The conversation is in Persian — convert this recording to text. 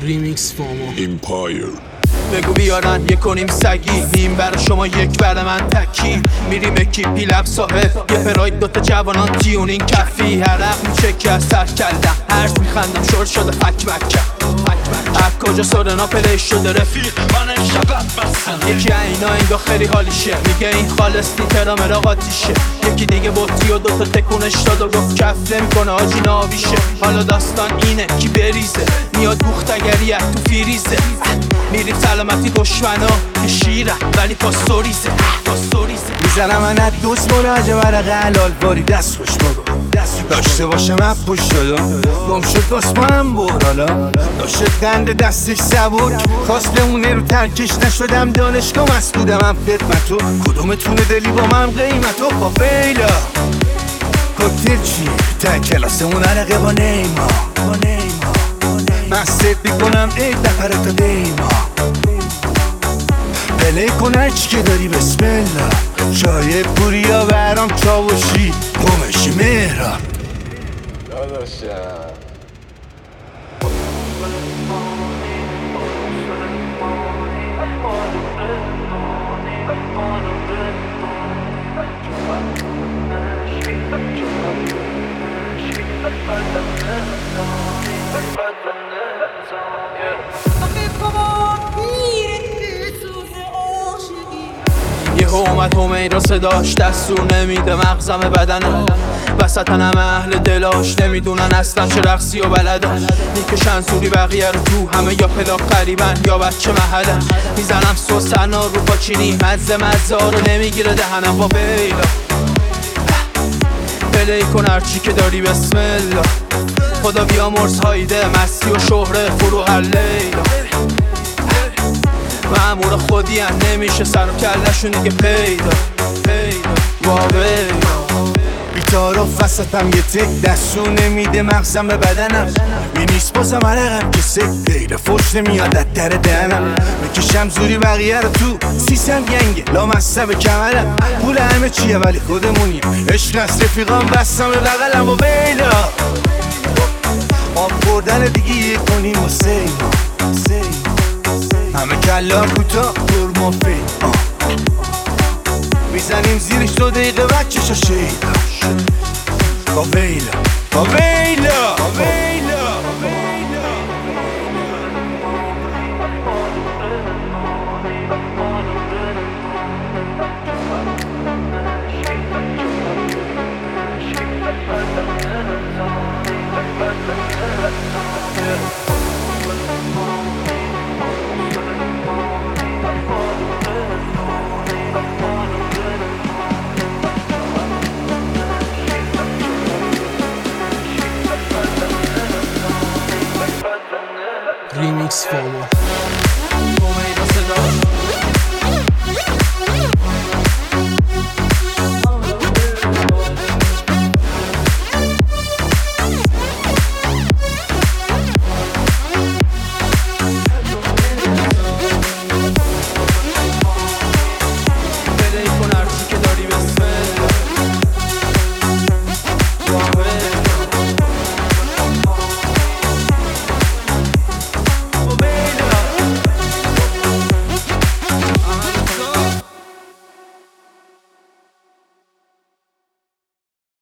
ریمیکس فامو ایمپایر. بگو بیارن یک کنیم سگی نیم برا شما یک برا من تکی میریم اکیپی لب صاحب یه پراید دوتا جوانان تیونین کفی حرق میچکی از سر کردم هرز میخندم شور شده فک بکم از کجا سورنا پلی شده رفیق من شبت بستم یکی اینا انگاه خیلی حالیشه میگه این خالص نیترا مراقاتیشه یکی دیگه بطی و دوتا تکونش داد و گفت کف نمیکنه آجی نابیشه حالا داستان اینه کی بریزه میاد بوختگری تو فیریزه میریم سلامتی دشمنا شیرم ولی پاستوریزه میزنم من از دوست مراجع ورق حلال باری دست خوش بابا داشته باشه من پوش شدم گم شد باسمانم بر حالا داشته دنده دستش سبک خواست بمونه رو ترکش نشدم دانشگاه مسئولم هم خدمتو کدومتونه دلی با من قیمتو با فیلا کوکتل چیه تا کلاسمون عرقه با نیما من ست میکنم ای دفره تا دیما پلی کن هرچی که داری بسم الله چای پوری ها برام چاوشی قمشی مهران داداشم یه اومد همیرا صداش دستور نمیده مغزم بدنه وسط هم اهل دلاش نمیدونن اصلا چه رقصی و بلدن میکشن زوری بقیه رو تو همه یا پلاک قریبن یا بچه محلن میزنم سوسنا رو با چینی مزه ها رو نمیگیره دهنم با بیلا پلی کن هرچی که داری بسم الله خدا بیامرز هایده مستی و شهره فرو هر لیلا مأمور خودی هم نمیشه سر و کلشون دیگه پیدا بیتارف وسطم یه تک دستو نمیده مغزم به بدنم می نیست بازم عرقم که سک غیر فش نمیاد از در دهنم بکشم زوری بقیه رو تو سیسم گنگه لامصب کمرم پول همه چیه ولی خودمونیم عشق از رفیقام بستم به بغلم و بیلا آب خوردن دیگه یه کنیم و سیما همه کلا کوتا برما فی میزنیم زیرش 2 دقیقه بچشا شیدا با ویلا ریمیکس فامو